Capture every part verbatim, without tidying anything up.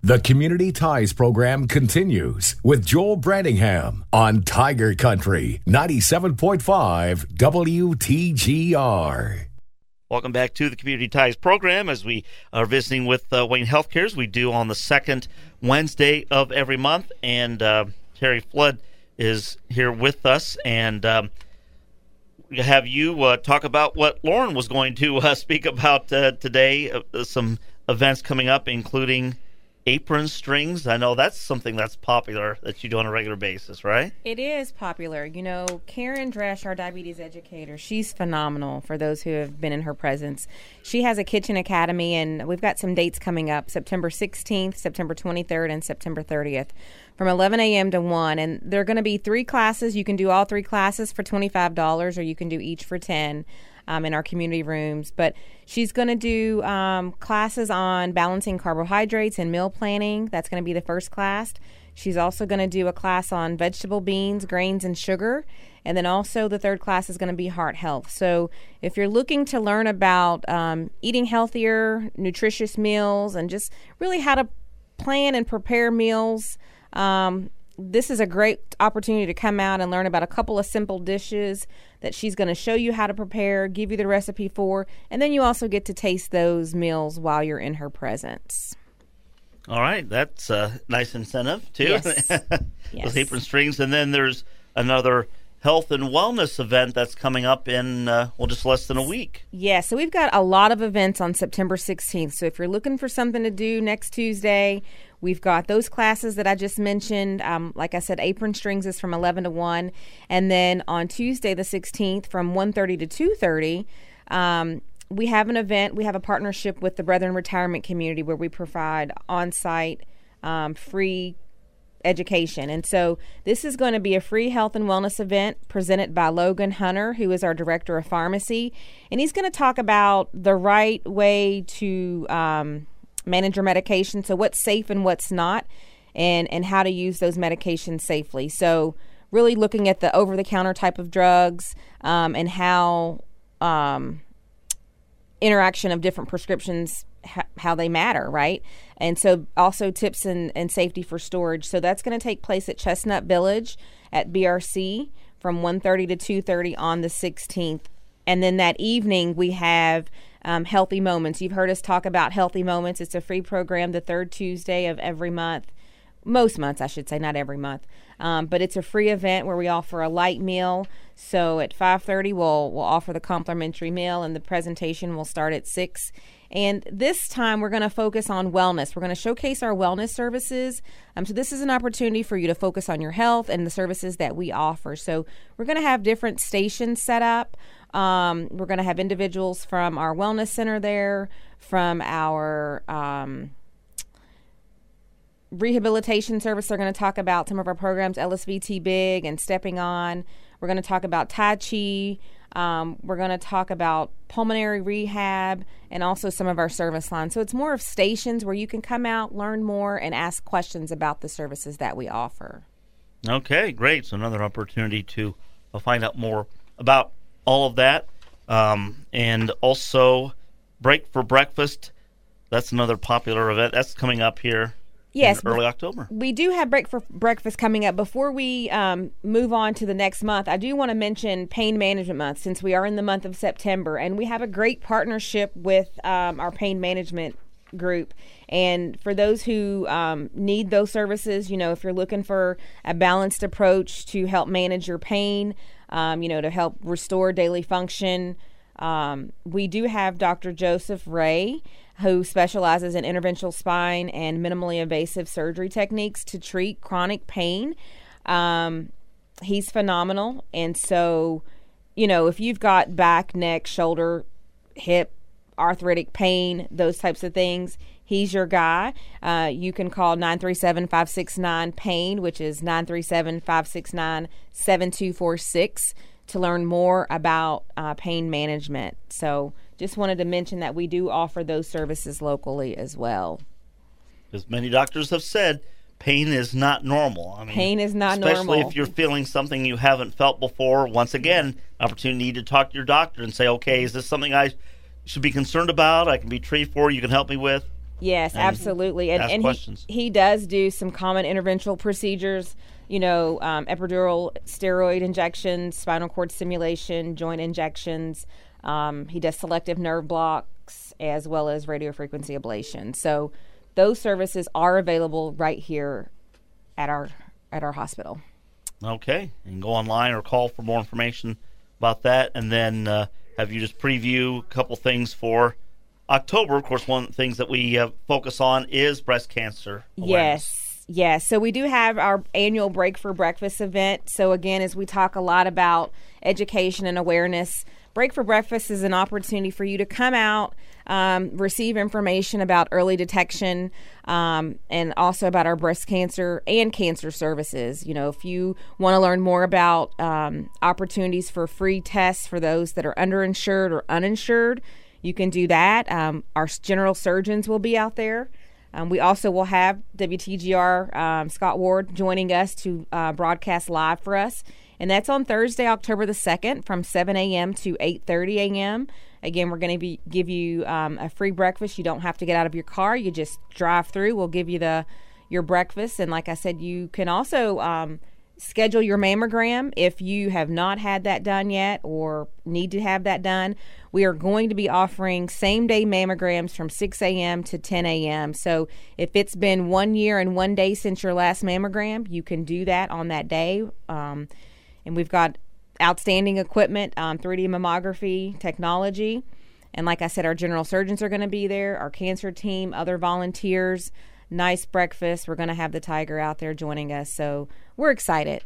The Community Ties program continues with Joel Brandingham on Tiger Country ninety-seven point five W T G R. Welcome back to the Community Ties program as we are visiting with uh, Wayne Healthcare, as we do on the second Wednesday of every month. And uh, Terry Flood is here with us, and um, we have you uh, talk about what Lauren was going to uh, speak about uh, today, uh, some events coming up, including apron strings. I know that's something that's popular that you do on a regular basis, right? It is popular. You know, Karen Dresch, our diabetes educator, she's phenomenal for those who have been in her presence. She has a kitchen academy, and we've got some dates coming up, September sixteenth, September twenty-third, and September thirtieth from eleven a.m. to one. And there are going to be three classes. You can do all three classes for twenty-five dollars, or you can do each for ten dollars. Um, in our community rooms. But she's going to do um, classes on balancing carbohydrates and meal planning. That's going to be the first class. She's also going to do a class on vegetable, beans, grains, and sugar. And then also the third class is going to be heart health. So if you're looking to learn about um, eating healthier, nutritious meals, and just really how to plan and prepare meals, um, this is a great opportunity to come out and learn about a couple of simple dishes that she's going to show you how to prepare, give you the recipe for, and then you also get to taste those meals while you're in her presence. All right, that's a nice incentive, too. Yes. Those Yes. apron strings. And then there's another health and wellness event that's coming up in, uh, well, just less than a week. Yeah, so we've got a lot of events on September sixteenth. So if you're looking for something to do next Tuesday, we've got those classes that I just mentioned. Um, like I said, apron strings is from eleven to one. And then on Tuesday the sixteenth from one thirty to two thirty, um, we have an event. We have a partnership with the Brethren Retirement Community where we provide on-site um, free education. And so this is going to be a free health and wellness event presented by Logan Hunter, who is our director of pharmacy. And he's going to talk about the right way to um, manage your medication. So what's safe and what's not, and, and how to use those medications safely. So really looking at the over-the-counter type of drugs um, and how um, interaction of different prescriptions, how they matter, right? And so also tips and, and safety for storage. So that's going to take place at Chestnut Village at B R C from one thirty to two thirty on the sixteenth. And then that evening we have um, Healthy Moments. You've heard us talk about Healthy Moments. It's a free program the third Tuesday of every month. Most months, I should say, not every month. Um, but it's a free event where we offer a light meal. So at five thirty, we'll, we'll offer the complimentary meal, and the presentation will start at six. And this time we're going to focus on wellness. We're going to showcase our wellness services. Um, so this is an opportunity for you to focus on your health and the services that we offer. So we're going to have different stations set up. Um, we're going to have individuals from our wellness center there, from our um, rehabilitation service. They're going to talk about some of our programs, L S V T Big and Stepping On. We're going to talk about Tai Chi. Um, we're going to talk about pulmonary rehab and also some of our service lines. So it's more of stations where you can come out, learn more, and ask questions about the services that we offer. Okay, great. So another opportunity to uh, find out more about all of that. Um, and also Break for Breakfast. That's another popular event. That's coming up here. Yes, in early October. We do have Break for Breakfast coming up. Before we um, move on to the next month, I do want to mention Pain Management Month, since we are in the month of September, and we have a great partnership with um, our pain management group. And for those who um, need those services, you know, if you're looking for a balanced approach to help manage your pain, um, you know, to help restore daily function, um, we do have Doctor Joseph Ray, who specializes in interventional spine and minimally invasive surgery techniques to treat chronic pain. Um, he's phenomenal. And so, you know, if you've got back, neck, shoulder, hip, arthritic pain, those types of things, he's your guy. Uh, you can call nine three seven, five six nine, PAIN, which is nine three seven, five six nine, seven two four six, to learn more about uh, pain management. So just wanted to mention that we do offer those services locally as well. As many doctors have said, pain is not normal. I mean, pain is not especially normal. Especially if you're feeling something you haven't felt before. Once again, opportunity to talk to your doctor and say, okay, is this something I should be concerned about? I can be treated for, you can help me with? Yes, and absolutely. And, ask and questions. he, he does do some common interventional procedures, you know, um, epidural steroid injections, spinal cord stimulation, joint injections. Um, he does selective nerve blocks as well as radiofrequency ablation. So those services are available right here at our at our hospital. Okay. You can go online or call for more information about that. And then uh, have you just preview a couple things for October. Of course, one of the things that we uh, focus on is breast cancer awareness. Yes, yes. So we do have our annual Break for Breakfast event. So again, as we talk a lot about education and awareness, Break for Breakfast is an opportunity for you to come out, um, receive information about early detection, um, and also about our breast cancer and cancer services. You know, if you want to learn more about um, opportunities for free tests for those that are underinsured or uninsured, you can do that. Um, our general surgeons will be out there. Um, we also will have W T G R um, Scott Ward joining us to uh, broadcast live for us. And that's on Thursday, October the second from seven a.m. to eight thirty a.m. Again, we're going to be give you um, a free breakfast. You don't have to get out of your car. You just drive through. We'll give you the your breakfast. And like I said, you can also um, schedule your mammogram if you have not had that done yet or need to have that done. We are going to be offering same-day mammograms from six a.m. to ten a.m. So if it's been one year and one day since your last mammogram, you can do that on that day. Um, and we've got outstanding equipment, um, three D mammography technology. And like I said, our general surgeons are going to be there, our cancer team, other volunteers, nice breakfast. We're going to have the Tiger out there joining us. So we're excited.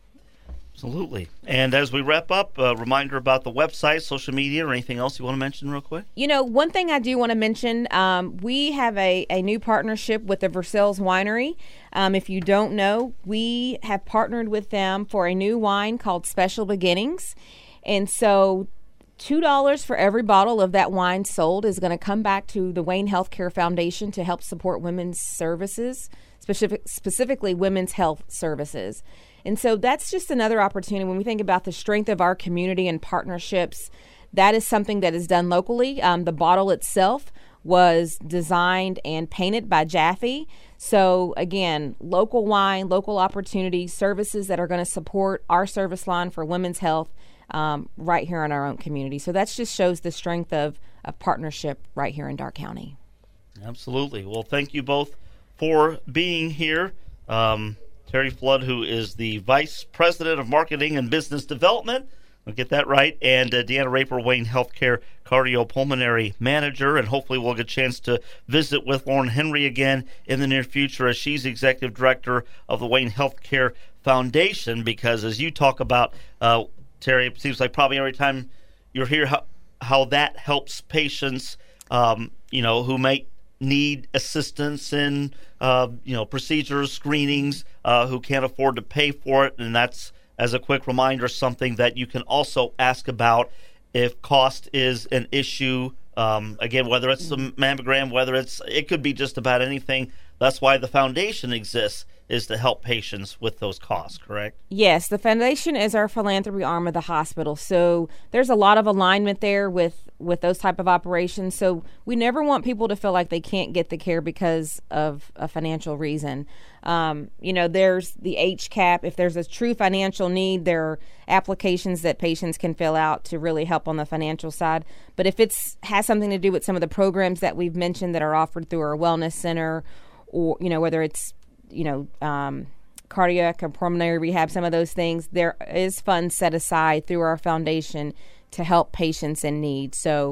Absolutely. And as we wrap up, a reminder about the website, social media, or anything else you want to mention real quick? You know, one thing I do want to mention, um, we have a, a new partnership with the Versailles Winery. Um, if you don't know, we have partnered with them for a new wine called Special Beginnings. And so two dollars for every bottle of that wine sold is going to come back to the Wayne Healthcare Foundation to help support women's services, specific, specifically women's health services. And so that's just another opportunity when we think about the strength of our community and partnerships. That is something that is done locally. Um, the bottle itself was designed and painted by Jaffe. So again, local wine, local opportunities, services that are going to support our service line for women's health um, right here in our own community. So that just shows the strength of a partnership right here in Darke County. Absolutely. Well, thank you both for being here. Um, Terry Flood, who is the Vice President of Marketing and Business Development, I'll get that right, and uh, Deanna Raper, Wayne Healthcare Cardiopulmonary Manager, and hopefully we'll get a chance to visit with Lauren Henry again in the near future as she's Executive Director of the Wayne Healthcare Foundation, because as you talk about, uh, Terry, it seems like probably every time you're here, how, how that helps patients, um, you know, who may need assistance in, uh, you know, procedures, screenings, uh, who can't afford to pay for it. And that's, as a quick reminder, something that you can also ask about if cost is an issue. Um, again, whether it's a mammogram, whether it's, it could be just about anything. That's why the foundation exists, is to help patients with those costs, correct? Yes, the foundation is our philanthropy arm of the hospital. So there's a lot of alignment there with, with those type of operations. So we never want people to feel like they can't get the care because of a financial reason. Um, you know, there's the H C A P. If there's a true financial need, there are applications that patients can fill out to really help on the financial side. But if it's has something to do with some of the programs that we've mentioned that are offered through our wellness center, or, you know, whether it's you know, um, cardiac and pulmonary rehab, some of those things, there is funds set aside through our foundation to help patients in need. So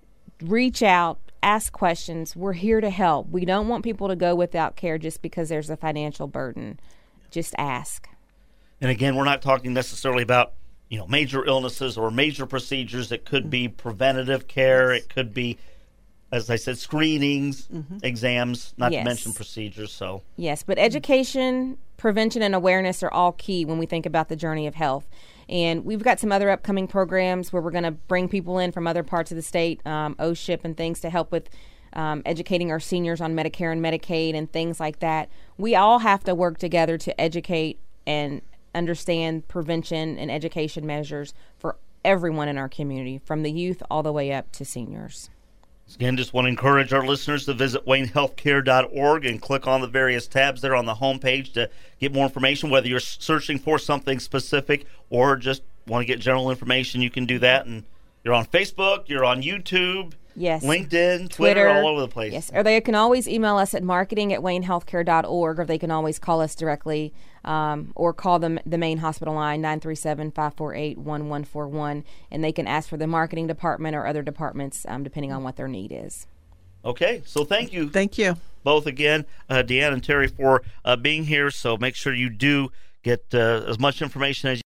reach out, ask questions. We're here to help. We don't want people to go without care just because there's a financial burden. Just ask. And again, we're not talking necessarily about, you know, major illnesses or major procedures. It could be preventative care. It could be, as I said, screenings, mm-hmm. exams, not yes. to mention procedures. So yes, but education, prevention, and awareness are all key when we think about the journey of health. And we've got some other upcoming programs where we're going to bring people in from other parts of the state, um, O S H I P and things, to help with um, educating our seniors on Medicare and Medicaid and things like that. We all have to work together to educate and understand prevention and education measures for everyone in our community, from the youth all the way up to seniors. Again, just want to encourage our listeners to visit wayne healthcare dot org and click on the various tabs there on the homepage to get more information. Whether you're searching for something specific or just want to get general information, you can do that. And you're on Facebook, you're on YouTube, yes, LinkedIn, Twitter, Twitter, all over the place. Yes, or they can always email us at marketing at wayne healthcare dot org, or they can always call us directly um, or call them the main hospital line, nine three seven, five four eight, one one four one, and they can ask for the marketing department or other departments um, depending on what their need is. Okay, so thank you. Thank you. Both again, uh, Deanne and Terry, for uh, being here. So make sure you do get uh, as much information as you